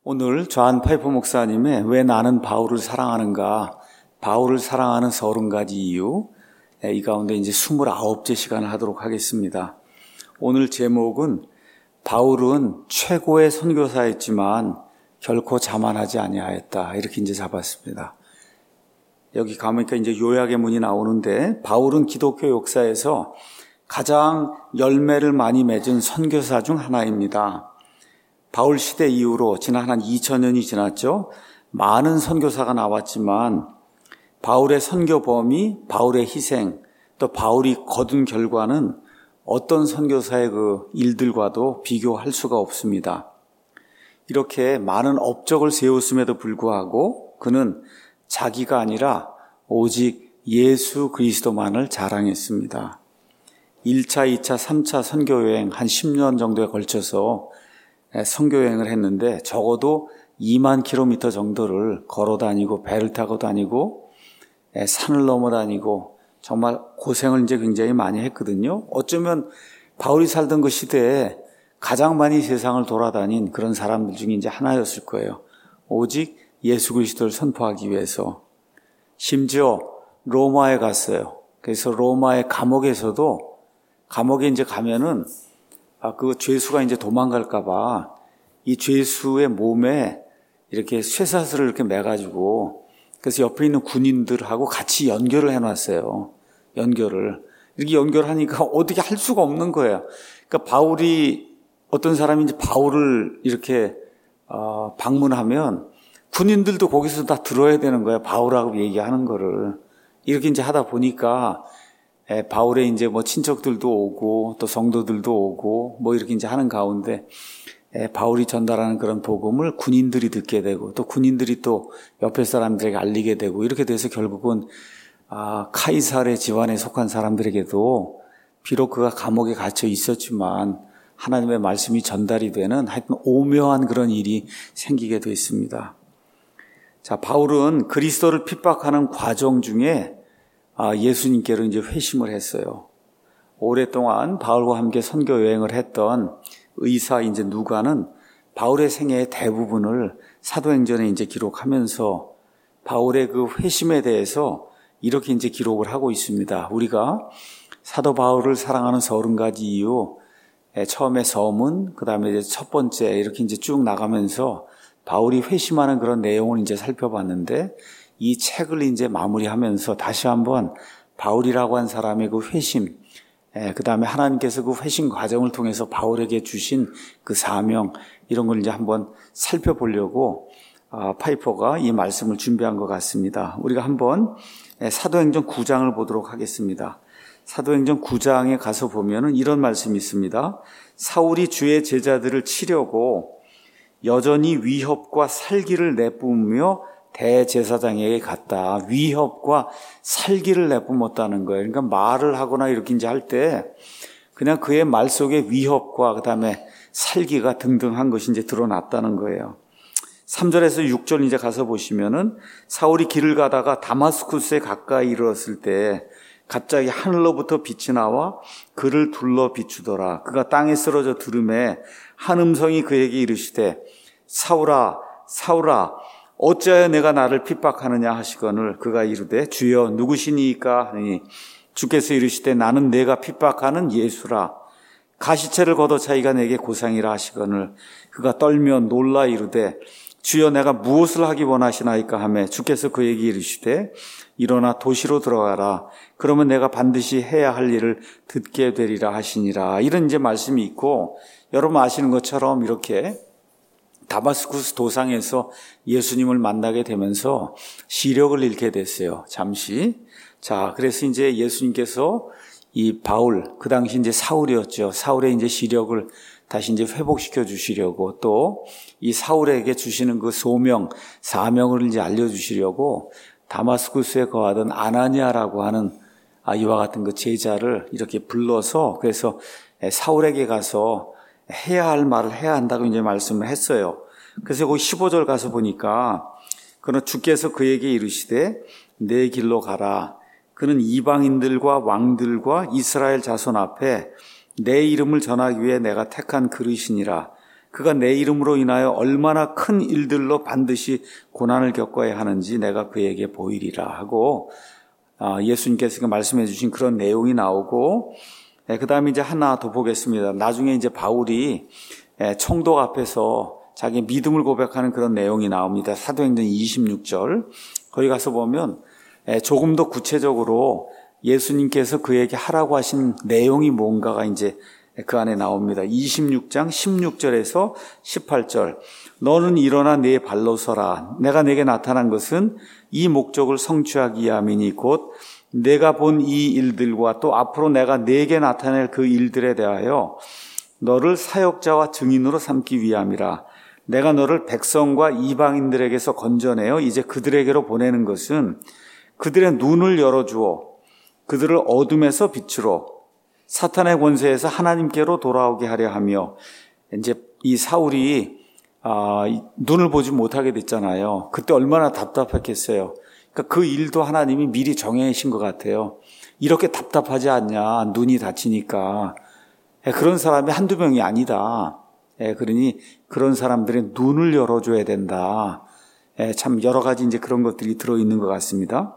오늘 존 파이퍼 목사님의 왜 나는 바울을 사랑하는가, 바울을 사랑하는 30가지 이유, 이 가운데 이제 29째 시간을 하도록 하겠습니다. 오늘 제목은 바울은 최고의 선교사였지만 결코 자만하지 아니하였다, 이렇게 이제 잡았습니다. 여기 가보니까 이제 요약의 문이 나오는데, 바울은 기독교 역사에서 가장 열매를 많이 맺은 선교사 중 하나입니다. 바울 시대 이후로 지난 한 2000년이 지났죠. 많은 선교사가 나왔지만 바울의 선교 범위, 바울의 희생, 또 바울이 거둔 결과는 어떤 선교사의 그 일들과도 비교할 수가 없습니다. 이렇게 많은 업적을 세웠음에도 불구하고 그는 자기가 아니라 오직 예수 그리스도만을 자랑했습니다. 1차, 2차, 3차 선교여행 한 10년 정도에 걸쳐서 선교여행을 했는데 적어도 2만 킬로미터 정도를 걸어 다니고 배를 타고 다니고 산을 넘어 다니고 정말 고생을 이제 굉장히 많이 했거든요. 어쩌면 바울이 살던 그 시대에 가장 많이 세상을 돌아다닌 그런 사람들 중에 이제 하나였을 거예요. 오직 예수 그리스도를 선포하기 위해서. 심지어 로마에 갔어요. 그래서 로마의 감옥에 이제 가면은 그 죄수가 이제 도망갈까봐 이 죄수의 몸에 이렇게 쇠사슬을 이렇게 매가지고, 그래서 옆에 있는 군인들하고 같이 연결을 해놨어요. 이렇게 연결하니까 어떻게 할 수가 없는 거예요. 그러니까 바울이, 어떤 사람이 이제 바울을 이렇게 방문하면 군인들도 거기서 다 들어야 되는 거예요. 바울하고 얘기하는 거를. 이렇게 이제 하다 보니까 바울의 이제 뭐 친척들도 오고 또 성도들도 오고 뭐 이렇게 이제 하는 가운데 바울이 전달하는 그런 복음을 군인들이 듣게 되고 또 군인들이 또 옆에 사람들에게 알리게 되고, 이렇게 돼서 결국은 카이사르의 집안에 속한 사람들에게도 비록 그가 감옥에 갇혀 있었지만 하나님의 말씀이 전달이 되는 하여튼 오묘한 그런 일이 생기게 됐습니다. 자, 바울은 그리스도를 핍박하는 과정 중에 예수님께로 이제 회심을 했어요. 오랫동안 바울과 함께 선교 여행을 했던 의사 이제 누가는 바울의 생애의 대부분을 사도행전에 이제 기록하면서 바울의 그 회심에 대해서 이렇게 이제 기록을 하고 있습니다. 우리가 사도 바울을 사랑하는 30가지 이유, 처음에 서문, 그 다음에 이제 첫 번째 이렇게 이제 쭉 나가면서 바울이 회심하는 그런 내용을 이제 살펴봤는데, 이 책을 이제 마무리하면서 다시 한번 바울이라고 한 사람의 그 회심, 그 다음에 하나님께서 그 회심 과정을 통해서 바울에게 주신 그 사명, 이런 걸 이제 한번 살펴보려고 파이퍼가 이 말씀을 준비한 것 같습니다. 우리가 한번 사도행전 9장을 보도록 하겠습니다. 사도행전 9장에 가서 보면은 이런 말씀이 있습니다. 사울이 주의 제자들을 치려고 여전히 위협과 살기를 내뿜으며 대제사장에게 갔다. 위협과 살기를 내뿜었다는 거예요. 그러니까 말을 하거나 이렇게 이제 할 때 그냥 그의 말 속에 위협과 그다음에 살기가 등등한 것이 이제 드러났다는 거예요. 3절에서 6절 이제 가서 보시면은 사울이 길을 가다가 다마스쿠스에 가까이 이르렀을 때 갑자기 하늘로부터 빛이 나와 그를 둘러 비추더라. 그가 땅에 쓰러져 들음에 한 음성이 그에게 이르시되 사울아 사울아 어찌하여 내가 나를 핍박하느냐 하시거늘 그가 이르되 주여 누구시니까 하니 주께서 이르시되 나는 내가 핍박하는 예수라. 가시체를 걷어차기가 내게 고상이라 하시거늘 그가 떨며 놀라 이르되 주여 내가 무엇을 하기 원하시나이까 하매 주께서 그에게 이르시되 일어나 도시로 들어가라. 그러면 내가 반드시 해야 할 일을 듣게 되리라 하시니라. 이런 이제 말씀이 있고, 여러분 아시는 것처럼 이렇게 다마스쿠스 도상에서 예수님을 만나게 되면서 시력을 잃게 됐어요. 잠시. 자, 그래서 이제 예수님께서 이 바울, 그 당시 이제 사울이었죠. 사울의 이제 시력을 다시 이제 회복시켜 주시려고, 또 이 사울에게 주시는 그 소명, 사명을 이제 알려주시려고 다마스쿠스에 거하던 아나니아라고 하는 이와 같은 그 제자를 이렇게 불러서, 그래서 사울에게 가서 해야 할 말을 해야 한다고 이제 말씀을 했어요. 그래서 그 15절 가서 보니까 그는 주께서 그에게 이르시되 내 길로 가라. 그는 이방인들과 왕들과 이스라엘 자손 앞에 내 이름을 전하기 위해 내가 택한 그릇이니라. 그가 내 이름으로 인하여 얼마나 큰 일들로 반드시 고난을 겪어야 하는지 내가 그에게 보이리라 하고 예수님께서 말씀해 주신 그런 내용이 나오고, 그 다음에 이제 하나 더 보겠습니다. 나중에 이제 바울이 총독 앞에서 자기 믿음을 고백하는 그런 내용이 나옵니다. 사도행전 26절. 거기 가서 보면 조금 더 구체적으로 예수님께서 그에게 하라고 하신 내용이 뭔가가 이제 그 안에 나옵니다. 26장 16절에서 18절. 너는 일어나 네 발로 서라. 내가 내게 나타난 것은 이 목적을 성취하기 위함이니 곧 내가 본 이 일들과 또 앞으로 내가 네게 나타낼 그 일들에 대하여 너를 사역자와 증인으로 삼기 위함이라. 내가 너를 백성과 이방인들에게서 건져내어 이제 그들에게로 보내는 것은 그들의 눈을 열어주어 그들을 어둠에서 빛으로 사탄의 권세에서 하나님께로 돌아오게 하려 하며, 이제 이 사울이 눈을 보지 못하게 됐잖아요. 그때 얼마나 답답했겠어요. 그러니까 그 일도 하나님이 미리 정해신 것 같아요. 이렇게 답답하지 않냐, 눈이 다치니까. 그런 사람이 한두 명이 아니다. 그러니 그런 사람들의 눈을 열어줘야 된다. 참 여러 가지 이제 그런 것들이 들어있는 것 같습니다.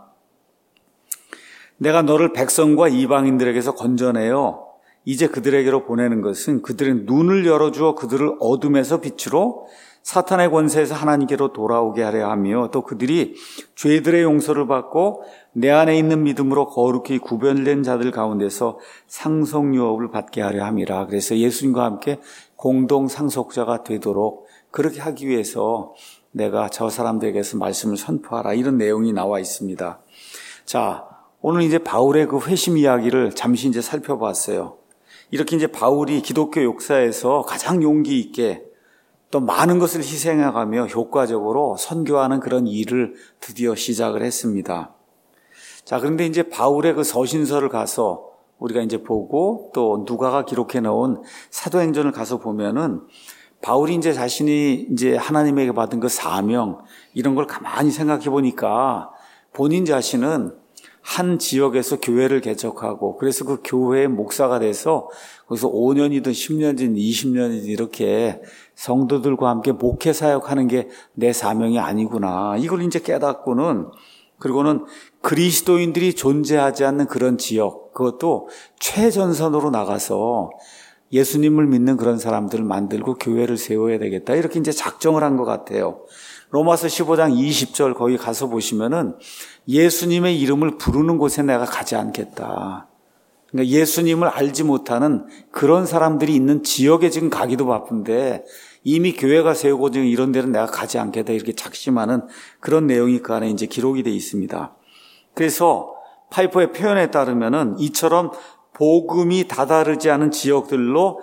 내가 너를 백성과 이방인들에게서 건져내어 이제 그들에게로 보내는 것은 그들의 눈을 열어주어 그들을 어둠에서 빛으로 사탄의 권세에서 하나님께로 돌아오게 하려 하며, 또 그들이 죄들의 용서를 받고 내 안에 있는 믿음으로 거룩히 구별된 자들 가운데서 상속유업을 받게 하려 함이라. 그래서 예수님과 함께 공동 상속자가 되도록 그렇게 하기 위해서 내가 저 사람들에게서 말씀을 선포하라, 이런 내용이 나와 있습니다. 자, 오늘 이제 바울의 그 회심 이야기를 잠시 이제 살펴봤어요. 이렇게 이제 바울이 기독교 역사에서 가장 용기 있게 또 많은 것을 희생해가며 효과적으로 선교하는 그런 일을 드디어 시작을 했습니다. 자, 그런데 이제 바울의 그 서신서를 가서 우리가 이제 보고 또 누가가 기록해 놓은 사도행전을 가서 보면은 바울이 이제 자신이 이제 하나님에게 받은 그 사명, 이런 걸 가만히 생각해 보니까 본인 자신은 한 지역에서 교회를 개척하고, 그래서 그 교회의 목사가 돼서 거기서 5년이든 10년이든 20년이든 이렇게 성도들과 함께 목회 사역하는 게 내 사명이 아니구나, 이걸 이제 깨닫고는, 그리고는 그리스도인들이 존재하지 않는 그런 지역, 그것도 최전선으로 나가서 예수님을 믿는 그런 사람들을 만들고 교회를 세워야 되겠다, 이렇게 이제 작정을 한 것 같아요. 로마서 15장 20절 거기 가서 보시면은 예수님의 이름을 부르는 곳에 내가 가지 않겠다. 그러니까 예수님을 알지 못하는 그런 사람들이 있는 지역에 지금 가기도 바쁜데 이미 교회가 세우고 지금 이런 데는 내가 가지 않겠다, 이렇게 작심하는 그런 내용이 그 안에 이제 기록이 되어 있습니다. 그래서 파이퍼의 표현에 따르면은 이처럼 복음이 다다르지 않은 지역들로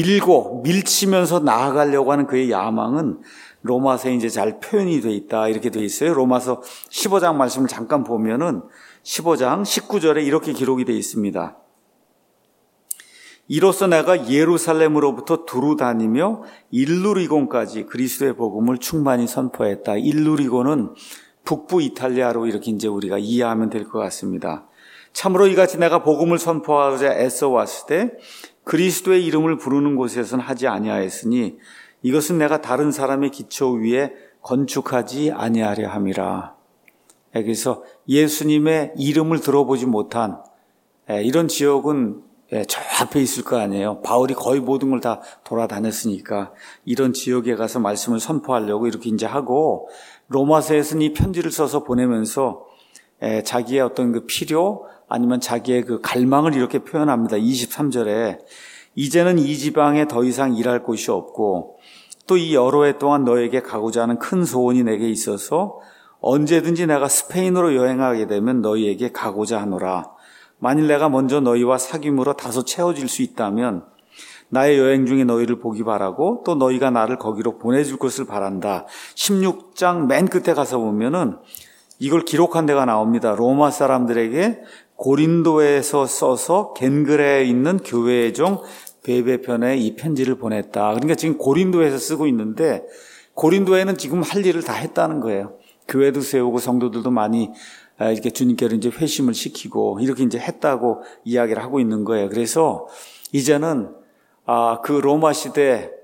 밀치면서 나아가려고 하는 그의 야망은 로마서에 이제 잘 표현이 되어 있다, 이렇게 되어 있어요. 로마서 15장 말씀을 잠깐 보면은 15장 19절에 이렇게 기록이 되어 있습니다. 이로써 내가 예루살렘으로부터 두루 다니며 일루리곤까지 그리스도의 복음을 충만히 선포했다. 일루리곤은 북부 이탈리아로 이렇게 이제 우리가 이해하면 될 것 같습니다. 참으로 이같이 내가 복음을 선포하고자 애써 왔을 때 그리스도의 이름을 부르는 곳에서는 하지 아니하였으니 이것은 내가 다른 사람의 기초 위에 건축하지 아니하려 함이라. 그래서 예수님의 이름을 들어보지 못한 이런 지역은 저 앞에 있을 거 아니에요. 바울이 거의 모든 걸 다 돌아다녔으니까 이런 지역에 가서 말씀을 선포하려고 이렇게 이제 하고, 로마서에서는 이 편지를 써서 보내면서 자기의 어떤 그 필요 아니면 자기의 그 갈망을 이렇게 표현합니다. 23절에 이제는 이 지방에 더 이상 일할 곳이 없고 또 이 여러 해 동안 너에게 가고자 하는 큰 소원이 내게 있어서 언제든지 내가 스페인으로 여행하게 되면 너희에게 가고자 하노라. 만일 내가 먼저 너희와 사귐으로 다소 채워질 수 있다면 나의 여행 중에 너희를 보기 바라고 또 너희가 나를 거기로 보내줄 것을 바란다. 16장 맨 끝에 가서 보면은 이걸 기록한 데가 나옵니다. 로마 사람들에게 고린도에서 써서 겐그레에 있는 교회의 종 베베편에 이 편지를 보냈다. 그러니까 지금 고린도에서 쓰고 있는데 고린도에는 지금 할 일을 다 했다는 거예요. 교회도 세우고 성도들도 많이 이렇게 주님께로 이제 회심을 시키고 이렇게 이제 했다고 이야기를 하고 있는 거예요. 그래서 이제는 그 로마 시대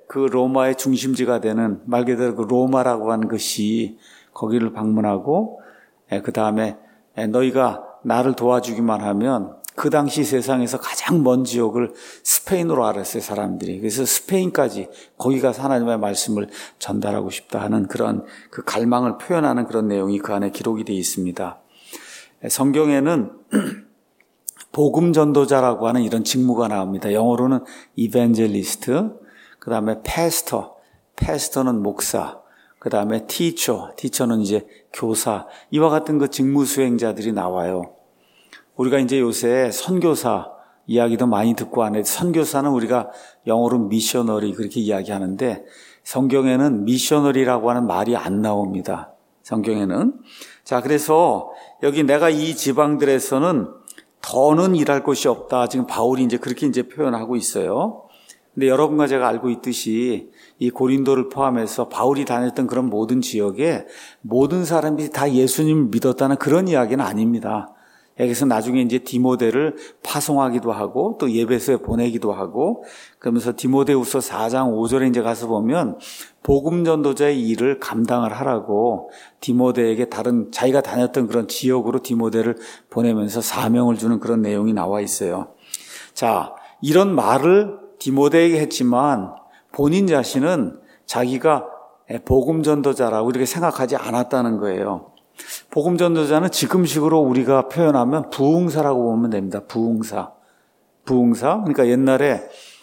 그 로마의 중심지가 되는 말 그대로 그 로마라고 하는 것이 거기를 방문하고 그 다음에 너희가 나를 도와주기만 하면 그 당시 세상에서 가장 먼 지역을 스페인으로 알았어요, 사람들이. 그래서 스페인까지 거기 가서 하나님의 말씀을 전달하고 싶다 하는 그런 그 갈망을 표현하는 그런 내용이 그 안에 기록이 되어 있습니다. 성경에는 복음 전도자라고 하는 이런 직무가 나옵니다. 영어로는 evangelist, 그 다음에 pastor는 목사, 그 다음에 teacher는 이제 교사, 이와 같은 그 직무 수행자들이 나와요. 우리가 이제 요새 선교사 이야기도 많이 듣고 하는데, 선교사는 우리가 영어로 미셔너리 그렇게 이야기하는데, 성경에는 미셔너리라고 하는 말이 안 나옵니다. 성경에는. 자, 그래서 여기 내가 이 지방들에서는 더는 일할 곳이 없다. 지금 바울이 이제 그렇게 이제 표현하고 있어요. 근데 여러분과 제가 알고 있듯이 이 고린도를 포함해서 바울이 다녔던 그런 모든 지역에 모든 사람들이 다 예수님을 믿었다는 그런 이야기는 아닙니다. 여기서 나중에 이제 디모데를 파송하기도 하고 또 예배소에 보내기도 하고, 그러면서 디모데후서 4장 5절에 이제 가서 보면 복음 전도자의 일을 감당을 하라고 디모데에게 다른 자기가 다녔던 그런 지역으로 디모데를 보내면서 사명을 주는 그런 내용이 나와 있어요. 자, 이런 말을 디모데에게 했지만 본인 자신은 자기가 복음 전도자라고 이렇게 생각하지 않았다는 거예요. 복음 전도자는 지금식으로 우리가 표현하면 부흥사라고 보면 됩니다. 부흥사. 그러니까 옛날에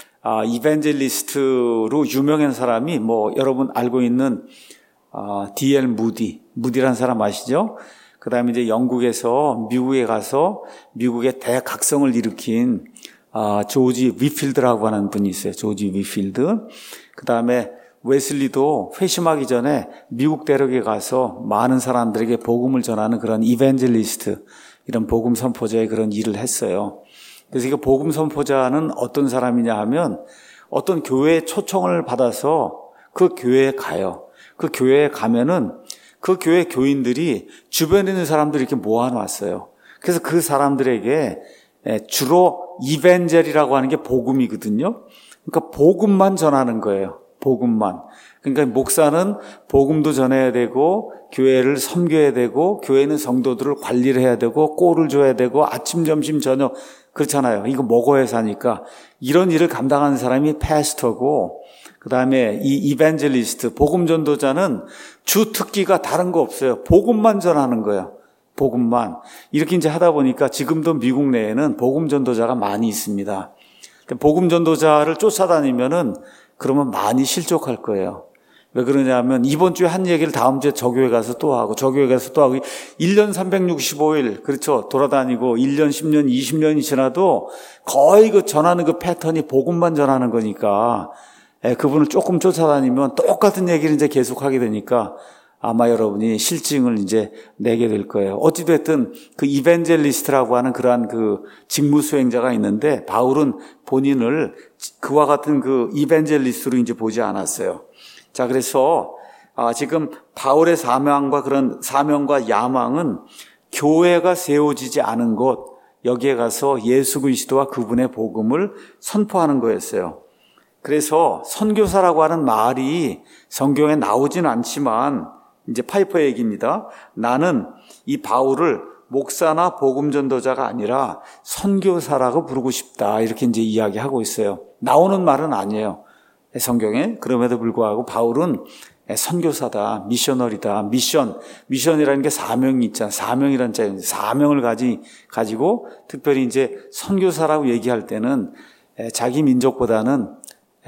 이벤젤리스트로 유명한 사람이 여러분 알고 있는 D.L. 무디라는 사람 아시죠? 그 다음에 이제 영국에서 미국에 가서 미국의 대각성을 일으킨 조지 위필드라고 하는 분이 있어요. 조지 위필드. 그 다음에 웨슬리도 회심하기 전에 미국 대륙에 가서 많은 사람들에게 복음을 전하는 그런 이벤젤리스트, 이런 복음 선포자의 그런 일을 했어요. 그래서 이 복음 선포자는 어떤 사람이냐 하면 어떤 교회에 초청을 받아서 그 교회에 가요. 그 교회에 가면은 그 교회 교인들이 주변에 있는 사람들이 이렇게 모아놨어요. 그래서 그 사람들에게 주로 이벤젤이라고 하는 게 복음이거든요. 그러니까 복음만 전하는 거예요. 복음만. 그러니까 목사는 복음도 전해야 되고 교회를 섬겨야 되고 교회는 성도들을 관리를 해야 되고 꼴을 줘야 되고 아침 점심 저녁 그렇잖아요. 이거 먹어야 사니까 이런 일을 감당하는 사람이 패스터고, 그다음에 이 이벤젤리스트 복음 전도자는 주 특기가 다른 거 없어요. 복음만 전하는 거예요. 복음만. 이렇게 이제 하다 보니까 지금도 미국 내에는 복음 전도자가 많이 있습니다. 복음 전도자를 쫓아다니면은 그러면 많이 실족할 거예요. 왜 그러냐면 이번 주에 한 얘기를 다음 주에 저 교회 가서 또 하고 저 교회 가서 또 하고 1년 365일 그렇죠. 돌아다니고 1년 10년 20년이 지나도 거의 그 전하는 그 패턴이 복음만 전하는 거니까 그분을 조금 쫓아다니면 똑같은 얘기를 이제 계속하게 되니까 아마 여러분이 실증을 이제 내게 될 거예요. 어찌됐든 그 이벤젤리스트라고 하는 그러한 그 직무 수행자가 있는데 바울은 본인을 그와 같은 그 이벤젤리스트로 이제 보지 않았어요. 자, 그래서 지금 바울의 사명과 그런 사명과 야망은 교회가 세워지지 않은 곳, 여기에 가서 예수 그리스도와 그분의 복음을 선포하는 거였어요. 그래서 선교사라고 하는 말이 성경에 나오진 않지만 이제 파이퍼 얘기입니다. 나는 이 바울을 목사나 복음 전도자가 아니라 선교사라고 부르고 싶다. 이렇게 이제 이야기하고 있어요. 나오는 말은 아니에요. 성경에. 그럼에도 불구하고 바울은 선교사다, 미셔너리다. 미션이라는 게 사명이 있잖아. 사명이라는 자예요. 사명을 가지고 특별히 이제 선교사라고 얘기할 때는 자기 민족보다는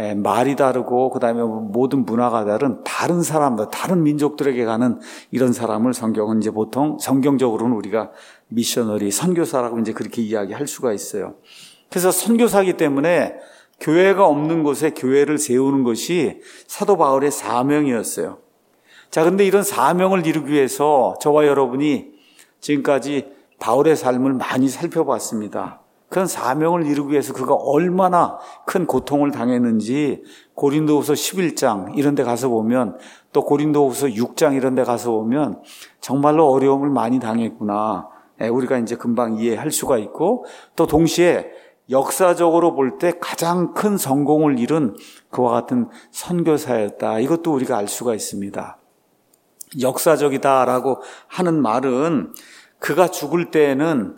말이 다르고 그다음에 모든 문화가 다른 사람들, 다른 민족들에게 가는 이런 사람을 성경은 이제 보통 성경적으로는 우리가 미셔너리, 선교사라고 이제 그렇게 이야기할 수가 있어요. 그래서 선교사이기 때문에 교회가 없는 곳에 교회를 세우는 것이 사도 바울의 사명이었어요. 자, 근데 이런 사명을 이루기 위해서 저와 여러분이 지금까지 바울의 삶을 많이 살펴봤습니다. 그런 사명을 이루기 위해서 그가 얼마나 큰 고통을 당했는지 고린도후서 11장 이런 데 가서 보면, 또 고린도후서 6장 이런 데 가서 보면 정말로 어려움을 많이 당했구나. 우리가 이제 금방 이해할 수가 있고, 또 동시에 역사적으로 볼 때 가장 큰 성공을 이룬 그와 같은 선교사였다. 이것도 우리가 알 수가 있습니다. 역사적이다라고 하는 말은 그가 죽을 때에는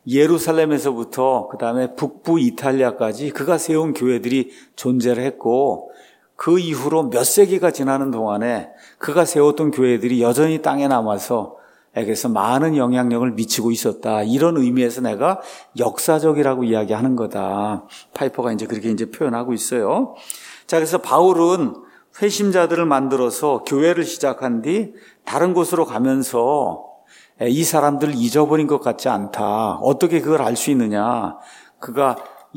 예루살렘에서부터 그다음에 북부 이탈리아까지 그가 세운 교회들이 존재를 했고, 그 이후로 몇 세기가 지나는 동안에 그가 세웠던 교회들이 여전히 땅에 남아서 에게서 많은 영향력을 미치고 있었다. 이런 의미에서 내가 역사적이라고 이야기하는 거다. 파이퍼가 이제 그렇게 이제 표현하고 있어요. 자, 그래서 바울은 회심자들을 만들어서 교회를 시작한 뒤 다른 곳으로 가면서 이 사람들을 잊어버린 것 같지 않다. 어떻게 그걸 알 수 있느냐? 그가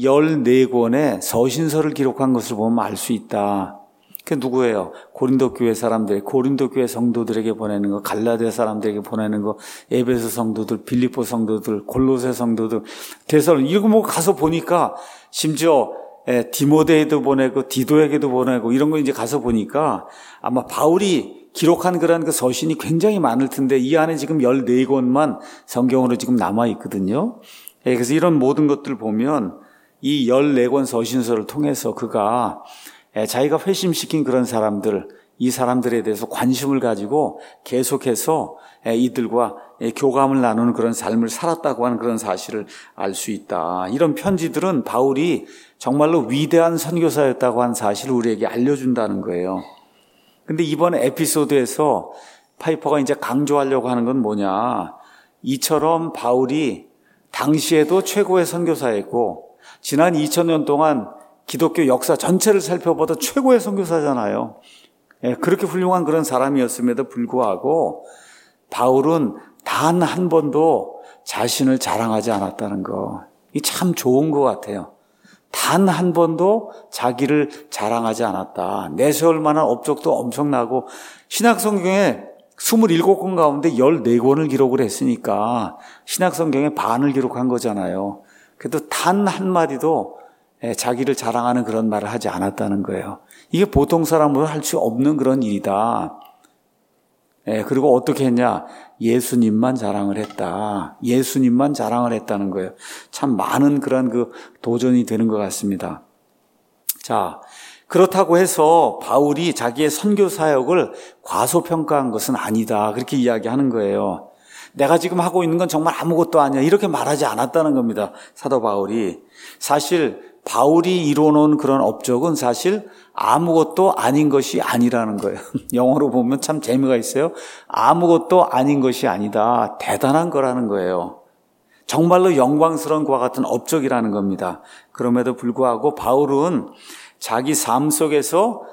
14권의 서신서를 기록한 것을 보면 알 수 있다. 그게 누구예요? 고린도 교회 사람들, 고린도 교회 성도들에게 보내는 거, 갈라디아 사람들에게 보내는 거, 에베소 성도들, 빌립보 성도들, 골로새 성도들, 데살로니가, 이거 뭐 가서 보니까 심지어 디모데에도 보내고 디도에게도 보내고 이런 거 이제 가서 보니까 아마 바울이 기록한 그런 그 서신이 굉장히 많을 텐데 이 안에 지금 14권만 성경으로 지금 남아 있거든요. 그래서 이런 모든 것들을 보면 이 14권 서신서를 통해서 그가 자기가 회심시킨 그런 사람들, 이 사람들에 대해서 관심을 가지고 계속해서 이들과 교감을 나누는 그런 삶을 살았다고 하는 그런 사실을 알 수 있다. 이런 편지들은 바울이 정말로 위대한 선교사였다고 하는 사실을 우리에게 알려준다는 거예요. 근데 이번 에피소드에서 파이퍼가 이제 강조하려고 하는 건 뭐냐. 이처럼 바울이 당시에도 최고의 선교사였고 지난 2000년 동안 기독교 역사 전체를 살펴봐도 최고의 선교사잖아요. 그렇게 훌륭한 그런 사람이었음에도 불구하고 바울은 단 한 번도 자신을 자랑하지 않았다는 거. 이 참 좋은 것 같아요. 단 한 번도 자기를 자랑하지 않았다. 내세울 만한 업적도 엄청나고 신약성경에 27권 가운데 14권을 기록을 했으니까 신약성경의 반을 기록한 거잖아요. 그래도 단 한마디도 자기를 자랑하는 그런 말을 하지 않았다는 거예요. 이게 보통 사람으로 할 수 없는 그런 일이다. 그리고 어떻게 했냐? 예수님만 자랑을 했다. 예수님만 자랑을 했다는 거예요. 참 많은 그런 그 도전이 되는 것 같습니다. 자, 그렇다고 해서 바울이 자기의 선교 사역을 과소평가한 것은 아니다. 그렇게 이야기하는 거예요. 내가 지금 하고 있는 건 정말 아무것도 아니야. 이렇게 말하지 않았다는 겁니다. 사도 바울이. 사실 바울이 이뤄놓은 그런 업적은 사실 아무것도 아닌 것이 아니라는 거예요. 영어로 보면 참 재미가 있어요. 아무것도 아닌 것이 아니다. 대단한 거라는 거예요. 정말로 영광스러운 그와 같은 업적이라는 겁니다. 그럼에도 불구하고 바울은 자기 삶 속에서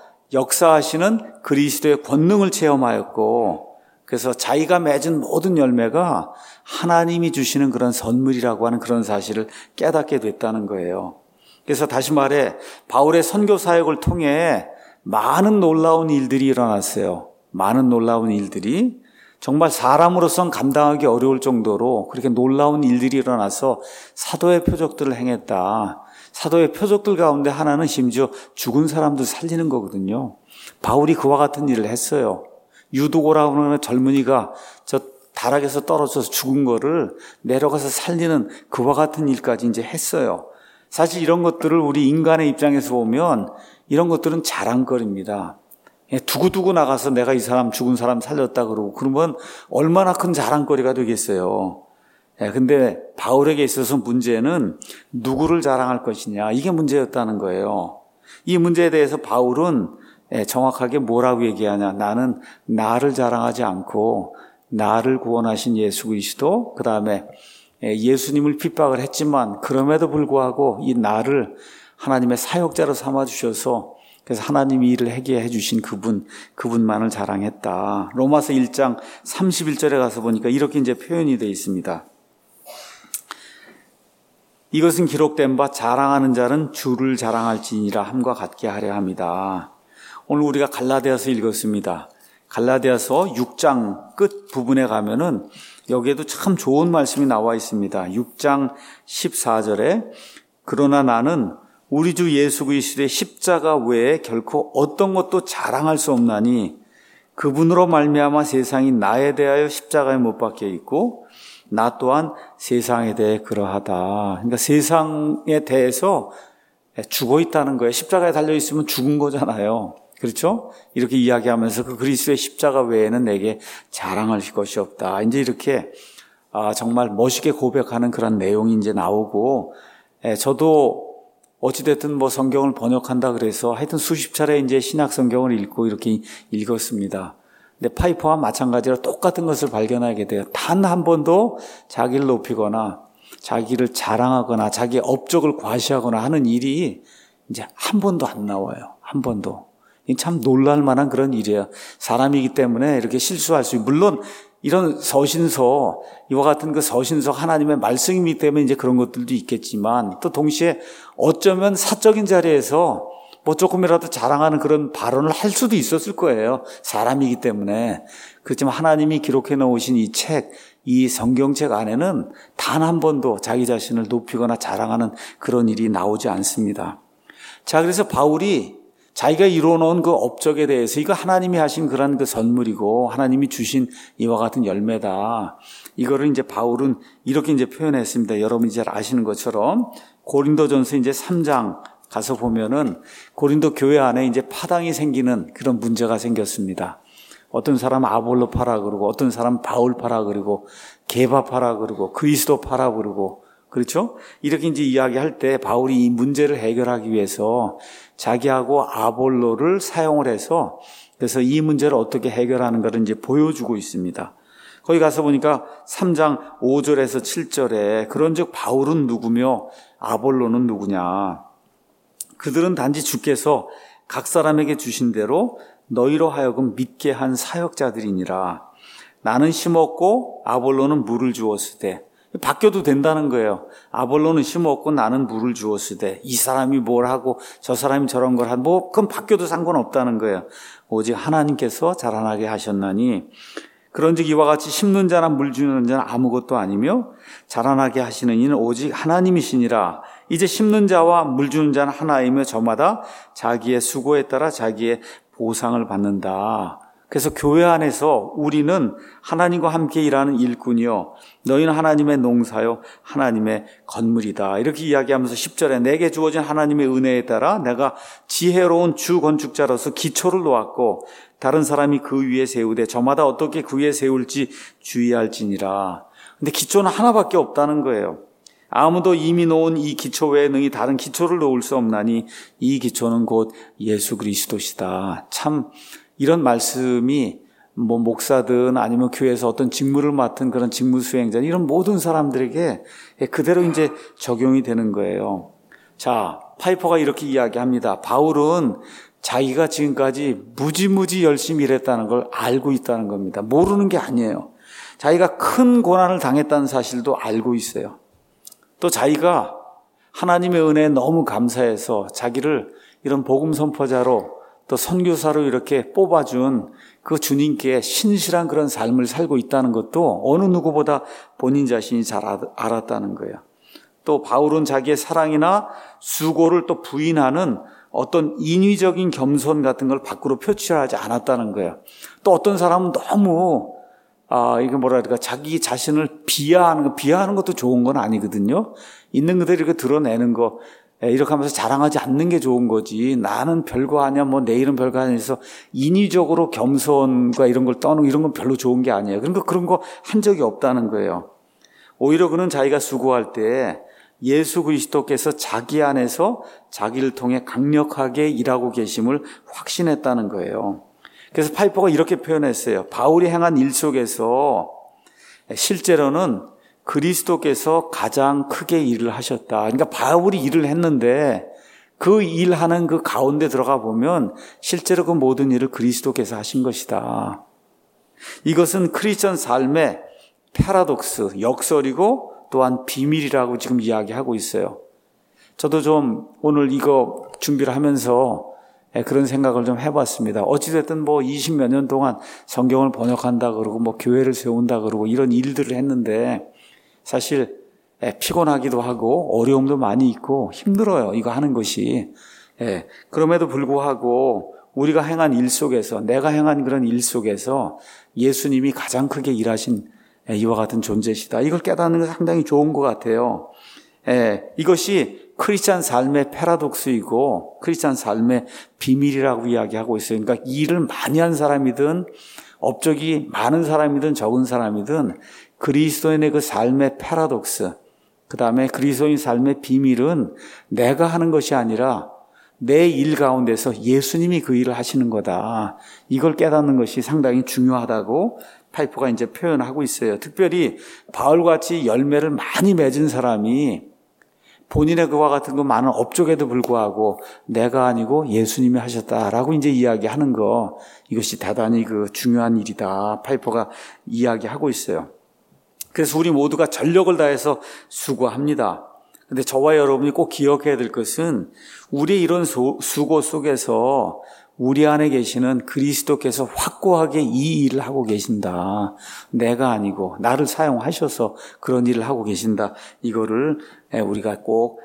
역사하시는 그리스도의 권능을 체험하였고, 그래서 자기가 맺은 모든 열매가 하나님이 주시는 그런 선물이라고 하는 그런 사실을 깨닫게 됐다는 거예요. 그래서 다시 말해 바울의 선교 사역을 통해 많은 놀라운 일들이 일어났어요. 많은 놀라운 일들이 정말 사람으로선 감당하기 어려울 정도로 그렇게 놀라운 일들이 일어나서 사도의 표적들을 행했다. 사도의 표적들 가운데 하나는 심지어 죽은 사람들 살리는 거거든요. 바울이 그와 같은 일을 했어요. 유도고라고 하는 젊은이가 저 다락에서 떨어져서 죽은 거를 내려가서 살리는 그와 같은 일까지 이제 했어요. 사실 이런 것들을 우리 인간의 입장에서 보면 이런 것들은 자랑거리입니다. 두고두고 나가서 내가 이 사람 죽은 사람 살렸다 그러고 그러면 얼마나 큰 자랑거리가 되겠어요. 근데 바울에게 있어서 문제는 누구를 자랑할 것이냐, 이게 문제였다는 거예요. 이 문제에 대해서 바울은 정확하게 뭐라고 얘기하냐. 나는 나를 자랑하지 않고 나를 구원하신 예수 그리스도, 그 다음에 예수님을 핍박을 했지만 그럼에도 불구하고 이 나를 하나님의 사역자로 삼아주셔서 그래서 하나님이 일을 하게 해주신 그분만을 자랑했다. 로마서 1장 31절에 가서 보니까 이렇게 이제 표현이 되어 있습니다. 이것은 기록된 바 자랑하는 자는 주를 자랑할지니라 함과 같게 하려 합니다. 오늘 우리가 갈라디아서 읽었습니다. 갈라디아서 6장 끝 부분에 가면은 여기에도 참 좋은 말씀이 나와 있습니다. 6장 14절에 그러나 나는 우리 주 예수 그리스도의 십자가 외에 결코 어떤 것도 자랑할 수 없나니 그분으로 말미암아 세상이 나에 대하여 십자가에 못 박혀 있고 나 또한 세상에 대해 그러하다. 그러니까 세상에 대해서 죽어 있다는 거예요. 십자가에 달려 있으면 죽은 거잖아요. 그렇죠? 이렇게 이야기하면서 그 그리스도의 십자가 외에는 내게 자랑할 것이 없다. 이제 이렇게 정말 멋있게 고백하는 그런 내용이 이제 나오고, 저도 어찌됐든 뭐 성경을 번역한다 그래서 하여튼 수십 차례 이제 신약 성경을 읽고 이렇게 읽었습니다. 근데 파이퍼와 마찬가지로 똑같은 것을 발견하게 돼요. 단 한 번도 자기를 높이거나 자기를 자랑하거나 자기의 업적을 과시하거나 하는 일이 이제 한 번도 안 나와요. 한 번도. 참 놀랄 만한 그런 일이에요. 사람이기 때문에 이렇게 실수할 수 있고, 물론 이런 서신서, 이와 같은 그 서신서 하나님의 말씀이기 때문에 이제 그런 것들도 있겠지만, 또 동시에 어쩌면 사적인 자리에서 뭐 조금이라도 자랑하는 그런 발언을 할 수도 있었을 거예요. 사람이기 때문에. 그렇지만 하나님이 기록해 놓으신 이 책, 이 성경책 안에는 단 한 번도 자기 자신을 높이거나 자랑하는 그런 일이 나오지 않습니다. 자, 그래서 바울이 자기가 이루어놓은 그 업적에 대해서 이거 하나님이 하신 그런 그 선물이고 하나님이 주신 이와 같은 열매다. 이거를 이제 바울은 이렇게 이제 표현했습니다. 여러분이 잘 아시는 것처럼 고린도전서 이제 3장 가서 보면은 고린도 교회 안에 이제 파당이 생기는 그런 문제가 생겼습니다. 어떤 사람 아볼로파라 그러고 어떤 사람 바울파라 그러고 게바파라 그러고 그리스도파라 그러고, 그렇죠? 이렇게 이제 이야기할 때 바울이 이 문제를 해결하기 위해서 자기하고 아볼로를 사용을 해서 그래서 이 문제를 어떻게 해결하는 것을 이제 보여주고 있습니다. 거기 가서 보니까 3장 5절에서 7절에 그런즉 바울은 누구며 아볼로는 누구냐? 그들은 단지 주께서 각 사람에게 주신 대로 너희로 하여금 믿게 한 사역자들이니라. 나는 심었고 아볼로는 물을 주었으되, 바뀌어도 된다는 거예요. 아볼로는 심었고 나는 물을 주었으되, 이 사람이 뭘 하고 저 사람이 저런 걸 하고 뭐 그건 바뀌어도 상관없다는 거예요. 오직 하나님께서 자라나게 하셨나니 그런즉 이와 같이 심는 자나 물 주는 자는 아무것도 아니며 자라나게 하시는 이는 오직 하나님이시니라. 이제 심는 자와 물 주는 자는 하나이며 저마다 자기의 수고에 따라 자기의 보상을 받는다. 그래서 교회 안에서 우리는 하나님과 함께 일하는 일꾼이요 너희는 하나님의 농사요 하나님의 건물이다. 이렇게 이야기하면서 10절에 내게 주어진 하나님의 은혜에 따라 내가 지혜로운 주 건축자로서 기초를 놓았고 다른 사람이 그 위에 세우되 저마다 어떻게 그 위에 세울지 주의할지니라. 근데 기초는 하나밖에 없다는 거예요. 아무도 이미 놓은 이 기초 외에 능히 다른 기초를 놓을 수 없나니 이 기초는 곧 예수 그리스도시다. 참 이런 말씀이 뭐 목사든 아니면 교회에서 어떤 직무를 맡은 그런 직무 수행자 이런 모든 사람들에게 그대로 이제 적용이 되는 거예요. 자, 파이퍼가 이렇게 이야기합니다. 바울은 자기가 지금까지 무지무지 열심히 일했다는 걸 알고 있다는 겁니다. 모르는 게 아니에요. 자기가 큰 고난을 당했다는 사실도 알고 있어요. 또 자기가 하나님의 은혜에 너무 감사해서 자기를 이런 복음 선포자로 또 선교사로 이렇게 뽑아준 그 주님께 신실한 그런 삶을 살고 있다는 것도 어느 누구보다 본인 자신이 잘 알았다는 거예요. 또 바울은 자기의 사랑이나 수고를 또 부인하는 어떤 인위적인 겸손 같은 걸 밖으로 표출하지 않았다는 거예요. 또 어떤 사람은 너무 이게 뭐랄까 자기 자신을 비하하는 것도 좋은 건 아니거든요. 있는 그대로 이렇게 드러내는 거 이렇게 하면서 자랑하지 않는 게 좋은 거지. 나는 별거 아니야, 뭐 내일은 별거 아니야 해서 인위적으로 겸손과 이런 걸 떠는 이런 건 별로 좋은 게 아니에요. 그러니까 그런 거 한 적이 없다는 거예요. 오히려 그는 자기가 수고할 때 예수 그리스도께서 자기 안에서 자기를 통해 강력하게 일하고 계심을 확신했다는 거예요. 그래서 파이퍼가 이렇게 표현했어요. 바울이 행한 일 속에서 실제로는 그리스도께서 가장 크게 일을 하셨다. 그러니까 바울이 일을 했는데 그 일하는 그 가운데 들어가 보면 실제로 그 모든 일을 그리스도께서 하신 것이다. 이것은 크리스천 삶의 패러독스, 역설이고 또한 비밀이라고 지금 이야기하고 있어요. 저도 좀 오늘 이거 준비를 하면서 그런 생각을 좀 해봤습니다. 어찌됐든 뭐 20몇 년 동안 성경을 번역한다 그러고 뭐 교회를 세운다 그러고 이런 일들을 했는데 사실 피곤하기도 하고 어려움도 많이 있고 힘들어요. 이거 하는 것이. 그럼에도 불구하고 우리가 행한 일 속에서 내가 행한 그런 일 속에서 예수님이 가장 크게 일하신 이와 같은 존재시다. 이걸 깨닫는 게 상당히 좋은 것 같아요. 이것이 크리스찬 삶의 패러독스이고 크리스찬 삶의 비밀이라고 이야기하고 있어요. 그러니까 일을 많이 한 사람이든 업적이 많은 사람이든 적은 사람이든 그리스도인의 그 삶의 패러독스, 그 다음에 그리스도인 삶의 비밀은 내가 하는 것이 아니라 내 일 가운데서 예수님이 그 일을 하시는 거다. 이걸 깨닫는 것이 상당히 중요하다고 파이퍼가 이제 표현하고 있어요. 특별히 바울같이 열매를 많이 맺은 사람이 본인의 그와 같은 그 많은 업적에도 불구하고 내가 아니고 예수님이 하셨다라고 이제 이야기하는 거, 이것이 대단히 그 중요한 일이다. 파이퍼가 이야기하고 있어요. 그래서 우리 모두가 전력을 다해서 수고합니다. 근데 저와 여러분이 꼭 기억해야 될 것은 우리의 이런 수고 속에서 우리 안에 계시는 그리스도께서 확고하게 이 일을 하고 계신다. 내가 아니고 나를 사용하셔서 그런 일을 하고 계신다. 이거를 우리가 꼭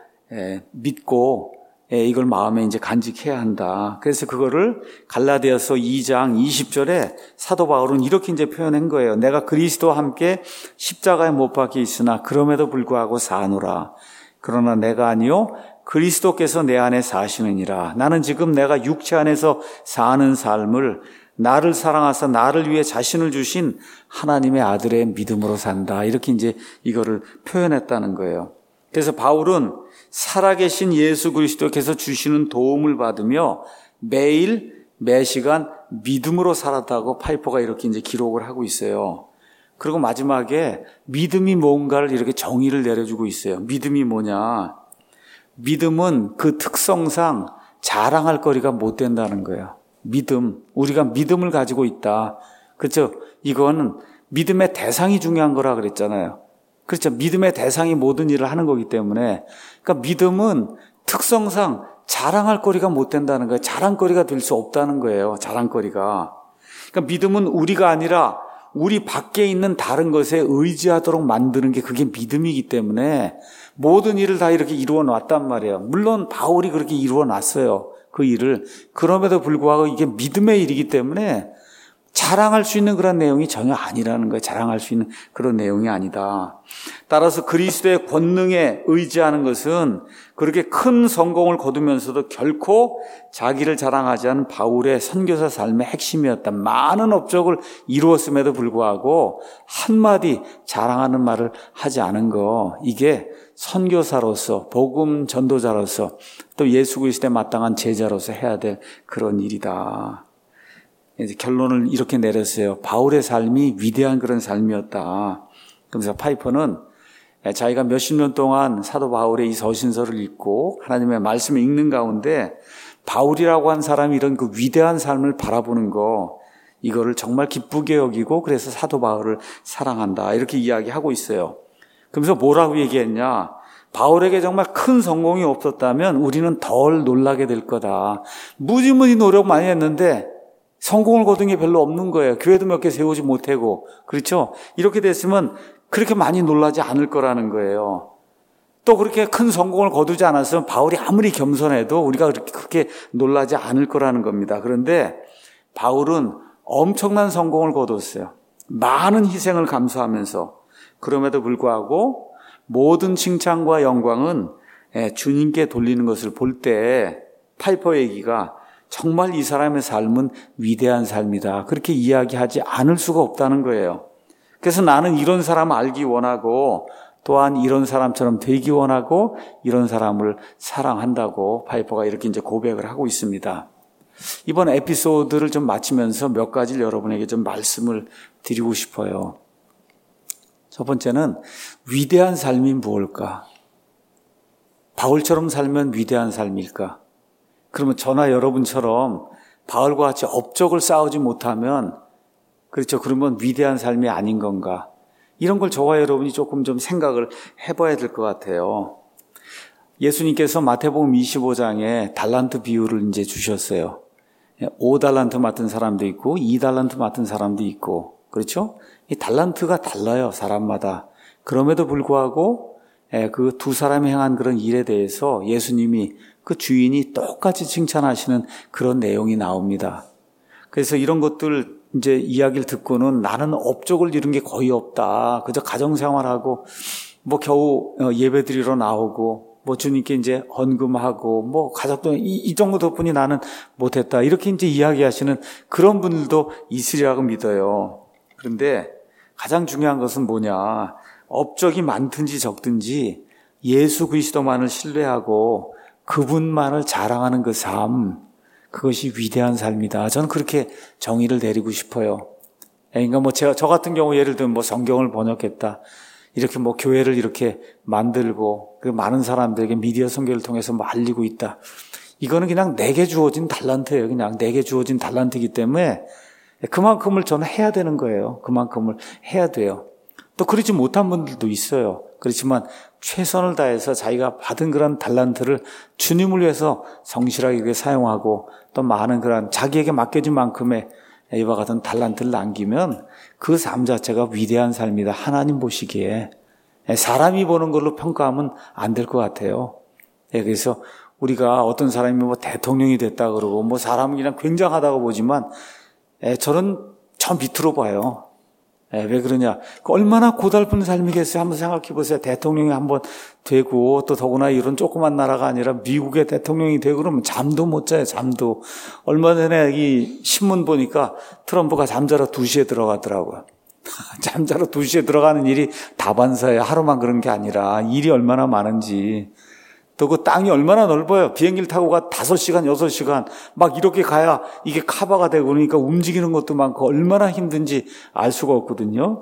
믿고 이걸 마음에 이제 간직해야 한다. 그래서 그거를 갈라디아서 2장 20절에 사도 바울은 이렇게 이제 표현한 거예요. 내가 그리스도와 함께 십자가에 못 박혀 있으나 그럼에도 불구하고 사노라. 그러나 내가 아니요 그리스도께서 내 안에 사시느니라. 나는 지금 내가 육체 안에서 사는 삶을 나를 사랑하사 나를 위해 자신을 주신 하나님의 아들의 믿음으로 산다. 이렇게 이제 이거를 표현했다는 거예요. 그래서 바울은 살아계신 예수 그리스도께서 주시는 도움을 받으며 매일 매시간 믿음으로 살았다고 파이퍼가 이렇게 이제 기록을 하고 있어요. 그리고 마지막에 믿음이 뭔가를 이렇게 정의를 내려주고 있어요. 믿음이 뭐냐? 믿음은 그 특성상 자랑할 거리가 못 된다는 거예요. 믿음, 우리가 믿음을 가지고 있다. 그렇죠? 이거는 믿음의 대상이 중요한 거라 그랬잖아요. 그렇죠? 믿음의 대상이 모든 일을 하는 거기 때문에, 그러니까 믿음은 특성상 자랑할 거리가 못 된다는 거예요. 자랑거리가 될 수 없다는 거예요. 자랑거리가. 그러니까 믿음은 우리가 아니라 우리 밖에 있는 다른 것에 의지하도록 만드는 게 그게 믿음이기 때문에 모든 일을 다 이렇게 이루어 놨단 말이에요. 물론 바울이 그렇게 이루어 놨어요. 그 일을. 그럼에도 불구하고 이게 믿음의 일이기 때문에 자랑할 수 있는 그런 내용이 전혀 아니라는 거예요. 자랑할 수 있는 그런 내용이 아니다. 따라서 그리스도의 권능에 의지하는 것은 그렇게 큰 성공을 거두면서도 결코 자기를 자랑하지 않은 바울의 선교사 삶의 핵심이었다. 많은 업적을 이루었음에도 불구하고 한마디 자랑하는 말을 하지 않은 거, 이게 선교사로서 복음 전도자로서 또 예수 그리스도에 마땅한 제자로서 해야 될 그런 일이다. 이제 결론을 이렇게 내렸어요. 바울의 삶이 위대한 그런 삶이었다. 그래서 파이퍼는 자기가 몇십 년 동안 사도 바울의 이 서신서를 읽고 하나님의 말씀을 읽는 가운데 바울이라고 한 사람이 이런 그 위대한 삶을 바라보는 거, 이거를 정말 기쁘게 여기고 그래서 사도 바울을 사랑한다. 이렇게 이야기하고 있어요. 그러면서 뭐라고 얘기했냐? 바울에게 정말 큰 성공이 없었다면 우리는 덜 놀라게 될 거다. 무지무지 노력 많이 했는데 성공을 거둔 게 별로 없는 거예요. 교회도 몇 개 세우지 못하고. 그렇죠? 이렇게 됐으면 그렇게 많이 놀라지 않을 거라는 거예요. 또 그렇게 큰 성공을 거두지 않았으면 바울이 아무리 겸손해도 우리가 그렇게 놀라지 않을 거라는 겁니다. 그런데 바울은 엄청난 성공을 거뒀어요. 많은 희생을 감수하면서. 그럼에도 불구하고 모든 칭찬과 영광은 주님께 돌리는 것을 볼 때 파이퍼 얘기가 정말 이 사람의 삶은 위대한 삶이다. 그렇게 이야기하지 않을 수가 없다는 거예요. 그래서 나는 이런 사람 알기 원하고 또한 이런 사람처럼 되기 원하고 이런 사람을 사랑한다고 파이퍼가 이렇게 이제 고백을 하고 있습니다. 이번 에피소드를 좀 마치면서 몇 가지를 여러분에게 좀 말씀을 드리고 싶어요. 첫 번째는 위대한 삶이 무엇일까? 바울처럼 살면 위대한 삶일까? 그러면 저나 여러분처럼 바울과 같이 업적을 쌓지 못하면, 그렇죠, 그러면 위대한 삶이 아닌 건가? 이런 걸 저와 여러분이 조금 좀 생각을 해봐야 될 것 같아요. 예수님께서 마태복음 25장에 달란트 비유를 이제 주셨어요. 5달란트 맡은 사람도 있고 2달란트 맡은 사람도 있고, 그렇죠? 이 달란트가 달라요, 사람마다. 그럼에도 불구하고 그 두 사람이 행한 그런 일에 대해서 예수님이 그 주인이 똑같이 칭찬하시는 그런 내용이 나옵니다. 그래서 이런 것들 이제 이야기를 듣고는 나는 업적을 이룬 게 거의 없다. 그저 가정생활하고 뭐 겨우 예배드리러 나오고 뭐 주님께 이제 헌금하고 뭐 가족도 이 정도 덕분이 나는 못했다. 이렇게 이제 이야기하시는 그런 분들도 있으리라고 믿어요. 그런데 가장 중요한 것은 뭐냐? 업적이 많든지 적든지 예수 그리스도만을 신뢰하고 그분만을 자랑하는 그 삶, 그것이 위대한 삶이다. 저는 그렇게 정의를 내리고 싶어요. 그러니까 뭐 저 같은 경우 예를 들면 뭐 성경을 번역했다. 이렇게 뭐 교회를 이렇게 만들고 그 많은 사람들에게 미디어 선교를 통해서 뭐 알리고 있다. 이거는 그냥 내게 주어진 달란트예요. 그냥 내게 주어진 달란트이기 때문에 그만큼을 저는 해야 되는 거예요. 그만큼을 해야 돼요. 또 그러지 못한 분들도 있어요. 그렇지만 최선을 다해서 자기가 받은 그런 달란트를 주님을 위해서 성실하게 사용하고 또 많은 그런 자기에게 맡겨진 만큼의 이와 같은 달란트를 남기면 그 삶 자체가 위대한 삶이다. 하나님 보시기에. 사람이 보는 걸로 평가하면 안 될 것 같아요. 그래서 우리가 어떤 사람이 뭐 대통령이 됐다 그러고 뭐 사람은 그냥 굉장하다고 보지만 저는 저 밑으로 봐요. 왜 그러냐? 얼마나 고달픈 삶이겠어요? 한번 생각해 보세요. 대통령이 한번 되고 또 더구나 이런 조그만 나라가 아니라 미국의 대통령이 되고 그러면 잠도 못 자요. 잠도. 얼마 전에 이 신문 보니까 트럼프가 잠자러 2시에 들어가더라고요. 잠자러 2시에 들어가는 일이 다반사예요. 하루만 그런 게 아니라 일이 얼마나 많은지. 또 그 땅이 얼마나 넓어요. 비행기를 타고 가 5시간, 6시간 막 이렇게 가야 이게 커버가 되고 그러니까 움직이는 것도 많고 얼마나 힘든지 알 수가 없거든요.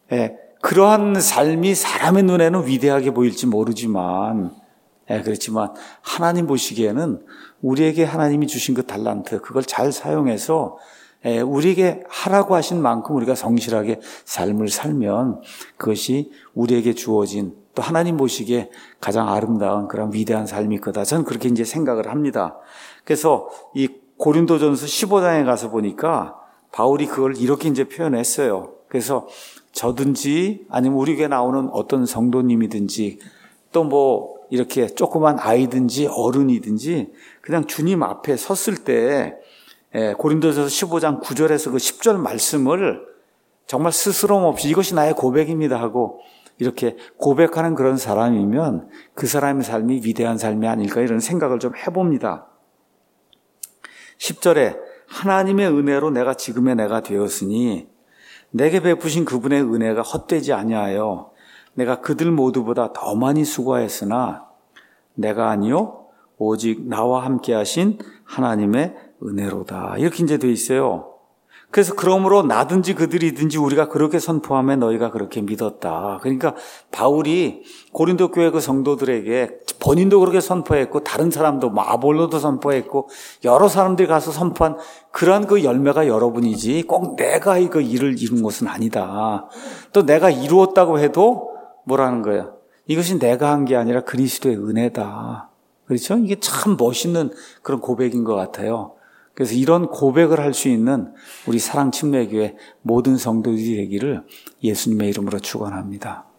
그러한 삶이 사람의 눈에는 위대하게 보일지 모르지만 그렇지만 하나님 보시기에는 우리에게 하나님이 주신 그 달란트 그걸 잘 사용해서 우리에게 하라고 하신 만큼 우리가 성실하게 삶을 살면 그것이 우리에게 주어진 또 하나님 보시기에 가장 아름다운 그런 위대한 삶일 거다. 저는 그렇게 이제 생각을 합니다. 그래서 이 고린도전서 15장에 가서 보니까 바울이 그걸 이렇게 이제 표현했어요. 그래서 저든지 아니면 우리 교회 나오는 어떤 성도님이든지 또 뭐 이렇게 조그만 아이든지 어른이든지 그냥 주님 앞에 섰을 때 고린도전서 15장 9절에서 그 10절 말씀을 정말 스스럼 없이 이것이 나의 고백입니다 하고 이렇게 고백하는 그런 사람이면 그 사람의 삶이 위대한 삶이 아닐까 이런 생각을 좀 해봅니다. 10절에 하나님의 은혜로 내가 지금의 내가 되었으니 내게 베푸신 그분의 은혜가 헛되지 아니하여 내가 그들 모두보다 더 많이 수고하였으나 내가 아니요 오직 나와 함께 하신 하나님의 은혜로다. 이렇게 이제 돼 있어요. 그래서 그러므로 나든지 그들이든지 우리가 그렇게 선포하면 너희가 그렇게 믿었다. 그러니까 바울이 고린도 교회 그 성도들에게 본인도 그렇게 선포했고 다른 사람도 아볼로도 선포했고 여러 사람들이 가서 선포한 그런 그 열매가 여러분이지 꼭 내가 이거 일을 이룬 것은 아니다. 또 내가 이루었다고 해도 뭐라는 거예요? 이것이 내가 한 게 아니라 그리스도의 은혜다. 그렇죠? 이게 참 멋있는 그런 고백인 것 같아요. 그래서 이런 고백을 할 수 있는 우리 사랑침례교회 모든 성도들이 되기를 예수님의 이름으로 축원합니다.